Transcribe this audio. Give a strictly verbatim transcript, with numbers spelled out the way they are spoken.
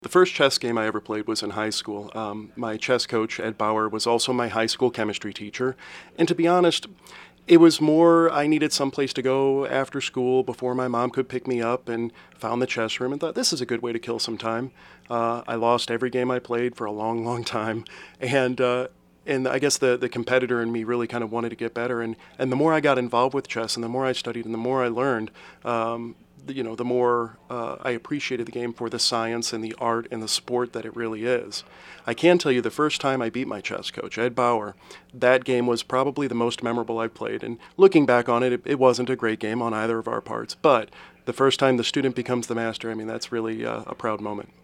The first chess game I ever played was in high school. Um, my chess coach, Ed Bauer, was also my high school chemistry teacher. And to be honest, it was more I needed some place to go after school before my mom could pick me up, and found the chess room and thought, this is a good way to kill some time. Uh, I lost every game I played for a long, long time. And uh, and I guess the, the competitor in me really kind of wanted to get better. And, and the more I got involved with chess and the more I studied and the more I learned, um, the- you know, the more uh, I appreciated the game for the science and the art and the sport that it really is. I can tell you the first time I beat my chess coach, Ed Bauer, that game was probably the most memorable I've played. And looking back on it, it, it wasn't a great game on either of our parts. But the first time the student becomes the master, I mean, that's really uh, a proud moment.